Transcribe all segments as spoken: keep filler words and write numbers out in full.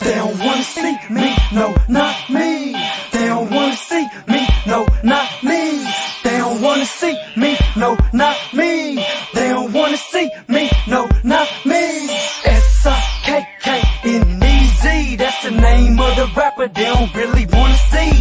They don't wanna see me, no, not me. They don't wanna see me, no, not me. They don't wanna see me, no, not me. They don't wanna see me, no, not me. S I K K N E Z, that's the name of the rapper they don't really wanna see.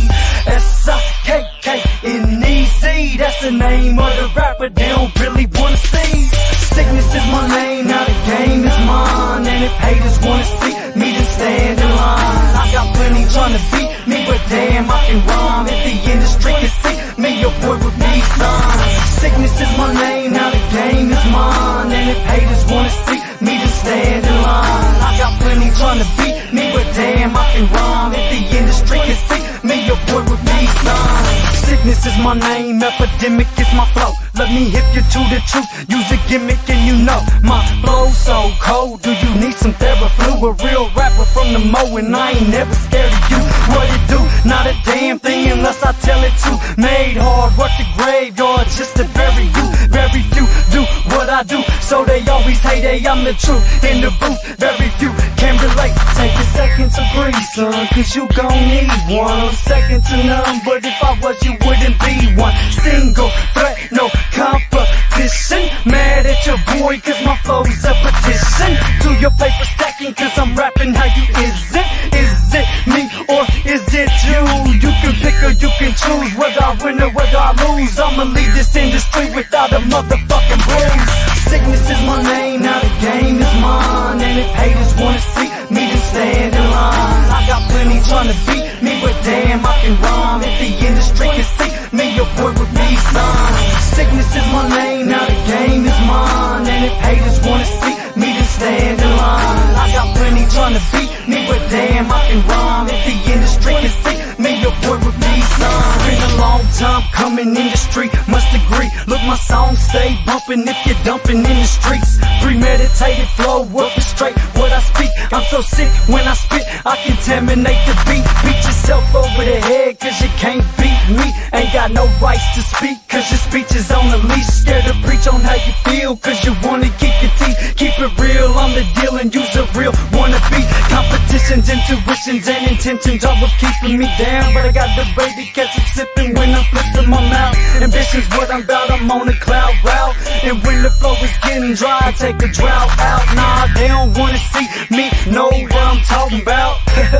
S I K K N E Z, that's the name of the rapper they don't really wanna see. Sickness is my name, now the game is mine. And if haters wanna see me, then stand in line. I got plenty trying to beat me, but damn, I can rhyme. If the industry can see me, your boy would be signed. Sickness is my name, now the game is mine. And if haters wanna see me, then stand in line. I got plenty trying to beat me, but damn, I can rhyme. If the industry can see me, your boy would be signed. Sickness is my name, epidemic is my flow. Let me hip you to the truth, use a gimmick and you know my flow so cold. Do you need some Theraflu? A real rapper from the Mo, and I ain't never scared of you. What it do? Not a damn thing unless I tell it to. Made hard, work the graveyard just to bury you. Very few do what I do, so they always hate it. I'm the truth in the booth, very few can relate. Take a second to breathe, son, cause you gon' need one. I'm second to none, but if I was you wouldn't be one. Single threat, no competition. Mad at your boy cause my flow's a petition to your paper stacking, cause I'm rapping how you is it? Is it me or is it you? You can pick or you can choose, whether I win or whether I lose. I'ma leave this industry without a motherfucking bruise. Sickness is my name, now the game is mine. And if haters wanna see me, then stand in line. I got plenty trying to beat me, but damn, I can rhyme. If the industry can see me, your boy would be signed. Sickness is my name, now the game is mine. And if haters wanna see me, then stand in line. I got plenty trying to beat me, but damn, I can rhyme. If the industry can see me, your boy would be signed. Been a long time coming in the street, must agree. Look, my songs stay bumping if you're dumping in the streets. Premeditated flow, up and straight what I speak. I'm so sick when I spit, I contaminate the beat. Beat yourself over the head cause you can't beat me. Ain't got no rights to speak cause your speech is on the leash. Scared to preach on how you feel cause you wanna keep your teeth. Keep it real, I'm the deal and you's a real wannabe. Competitions, intuitions and intentions are what's keeping me down. But I got the way to catch it sipping when I'm flipping my mouth. Ambition's what I'm about, I'm on a cloud route. And when the flow is getting dry, I take a drought out. Nah, they don't wanna see me know what I'm talking about.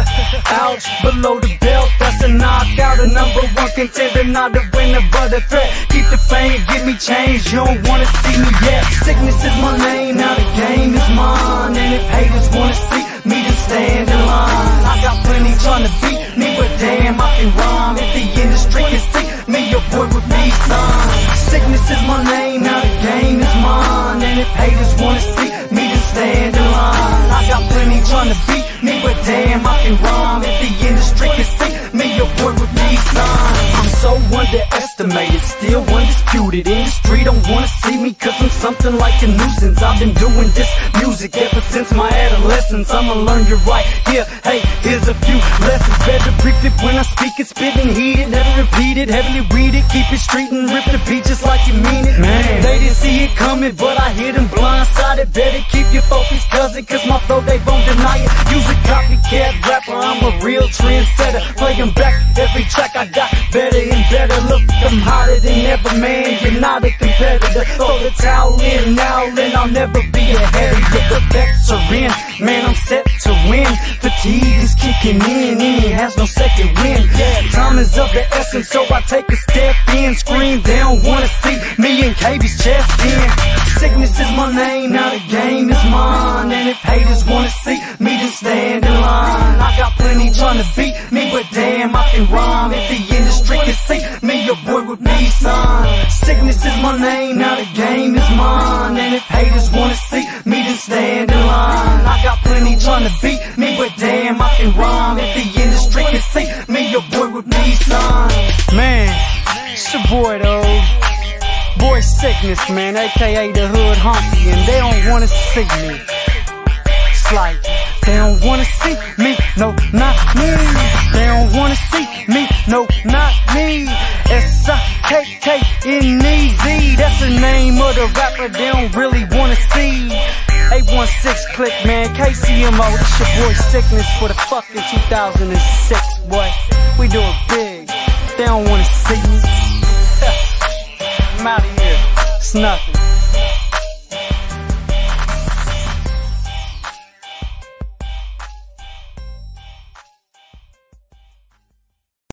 Ouch, below the belt, that's a knockout. A number one contender, not a winner but a threat. Keep the fame, give me change, you don't wanna see me yet. Sickness is my name, now the game is mine. And if haters wanna see me, then stand in line. I got plenty trying to beat me, but damn, I can rhyme. If the industry can see me, your boy would be signed. Sickness is my name, now the game is mine. And if haters wanna see me, then stand in line. I got plenty trying to beat me, but damn, I can rhyme. If the industry can see me, your boy would be signed. I'm so underestimated, still undisputed. Industry don't wanna see me cause I'm something like a nuisance. I've been doing this music ever since my adolescence. I'ma learn you right here, hey, here's a few lessons. Better brief it when I speak it, spit and heat it. Never repeat it, heavily read it. Keep it street and rip the beat just like you mean it. Man, they didn't see it coming, but I hit them blindsided. Better keep your focus, cousin, cause my flow, they won't deny it. Use a copycat rapper, I'm a real trendsetter. Playing back every track I got better and better. Look, I'm hotter than ever, man, you're not a competitor. Throw the towel in now, and I'll never be ahead of you. The bets are in, man, I'm set to win. Fatigue is kicking in, and he has no second win. Yeah, time is of the essence, so I take a step in. Scream, they don't wanna see me in K B's chest in. Sickness is my name, now the game is mine. And if haters wanna see me, then stand in line. I got plenty trying to beat me, but damn, I can rhyme. If the industry can see me, your boy would be signed. Sickness is my name, now the game is mine. And if haters wanna see me, then stand in line. I got plenty trying to beat me, but damn, I can rhyme. If the industry can see me, your boy would be signed. Man, it's your boy though. Boy Sickness, man, aka the Hood Honky, and they don't wanna see me. It's like, they don't wanna see me, no, not me. They don't wanna see me, no, not me. S I K K N E Z, that's the name of the rapper they don't really wanna see. eight one six click, man. K C M O, this your boy Sickness for the fucking two thousand six, boy. We do it big. They don't wanna see me. I'm out of here. It's nothing.